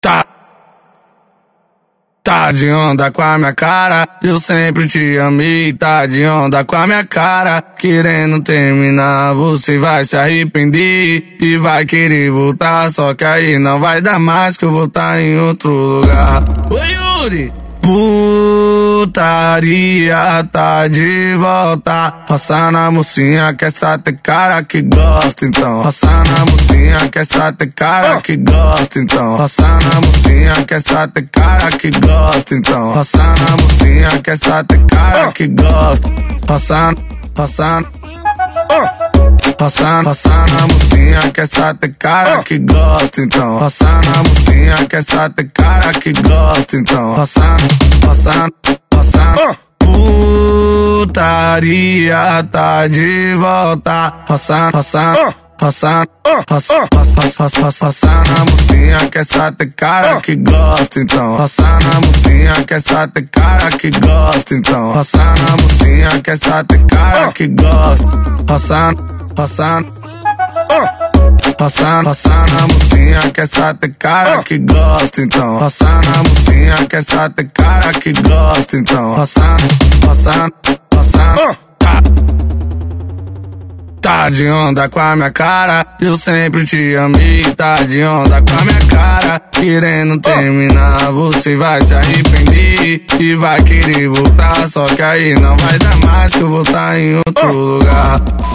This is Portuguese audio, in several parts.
Tá de onda com a minha cara, eu sempre te amei. Tá de onda com a minha cara, querendo terminar, você vai se arrepender e vai querer voltar, só que aí não vai dar mais, que eu vou tá em outro lugar. Oi, Yuri! Putaria tá de volta, roça na mocinha que essa tem cara que gosta, então roça na mocinha que essa tem cara que gosta, então roça na mocinha que essa tem cara que gosta, então roça na mocinha que essa tem cara que gosta, roça na mocinha que essa tem cara que gosta, então roça na mocinha que essa tem cara que gosta, então roça. Putaria tá de volta, roça na mocinha que essa tem cara que gosta, então roça na mocinha que essa tem cara que gosta, então roça na mocinha que essa tem cara que gosta, roça na mocinha que essa tem cara que gosta, então roça na mocinha que essa tem cara que gosta, então roça. Tá de onda com a minha cara, eu sempre te amei. Tá de onda com a minha cara, querendo terminar, você vai se arrepender e vai querer voltar, só que aí não vai dar mais, que eu vou tá em outro lugar.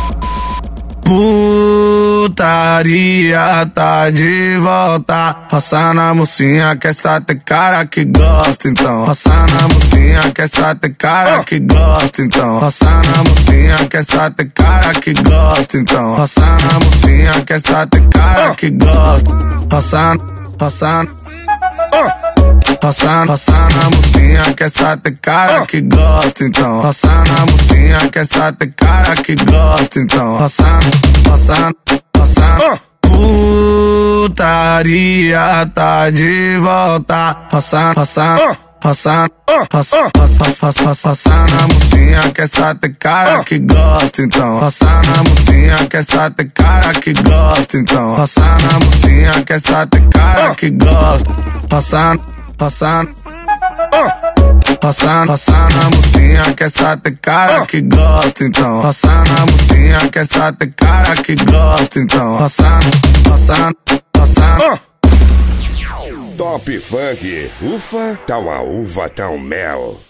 Putaria tá de volta, roça na mocinha que essa tem cara que gosta, então roça na mocinha que essa tem cara que gosta, então roça na mocinha que essa tem cara que gosta, então roça na mocinha que essa tem cara que gosta, roça na mocinha que essa tem cara que gosta, então roça na mocinha que essa tem cara que gosta, então roça. Putaria tá de volta, roça na mocinha que essa tem cara que gosta, então roça na mocinha que essa tem cara que gosta, então roça na mocinha que essa tem cara que gosta, roça na mocinha que essa tem cara que gosta, então roça na mocinha que essa tem cara que gosta, então roça. Top Funk, ufa, tá uma uva, tá um mel.